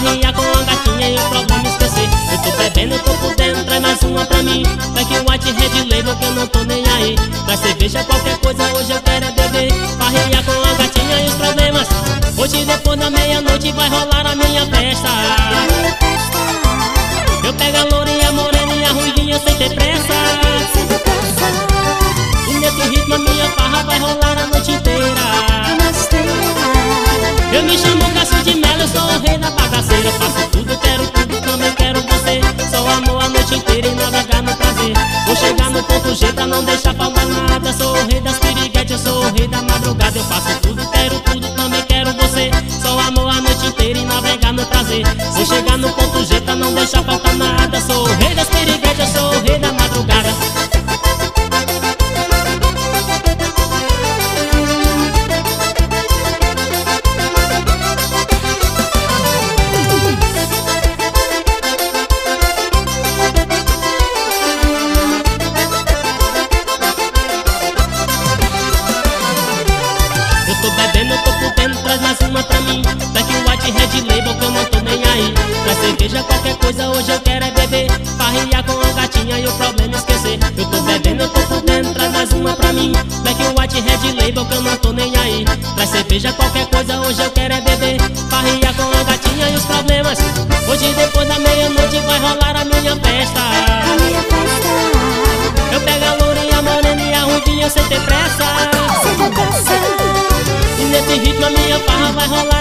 farrear com a gatinha e o problema esquecer. Eu tô bebendo, eu tô podendo, traz mais uma pra mim. Black White Red Label que eu não tô nem aí. Traz cerveja, qualquer coisa, hoje eu quero é beber. Farrear com a gatinha e os problemas. Hoje depois da meia-noite vai rolar a minha festa. Eu pego a lourinha, a morena e a ruivinha sem ter pressa. E nesse ritmo a minha farra vai rolar a noite inteira. Eu me chamo Cássio de Melo, eu sou o rei da bagaceira. Eu faço tudo, quero tudo, também quero você. Sou amor a noite inteira e navegar no prazer. Vou chegar no ponto G pra não deixar faltar nada. Sou o rei das piriguetes, eu sou o rei da madrugada. Eu faço tudo, tudo, também quero você. Sou amor a noite inteira e navegar no prazer. Vou chegar no ponto G pra não deixar faltar nada. Sou o rei das piriguetes, eu sou o rei da madrugada. Eu tô bebendo, eu tô podendo, traz mais uma pra mim. Black White Red Label que eu não tô nem aí. Traz cerveja, qualquer coisa, hoje eu quero é beber. Farrear com a gatinha e o problema esquecer. Eu tô bebendo, eu tô podendo, traz mais uma pra mim. Black White Red Label que eu não tô nem aí. Traz cerveja, qualquer coisa, hoje eu quero é beber. Farrear com a gatinha e os problemas. Hoje depois da meia-noite vai rolar a minha festa. Eu pego a lourinha, a morena e a ruivinha sem ter pressa. E nesse ritmo a minha farra vai rolar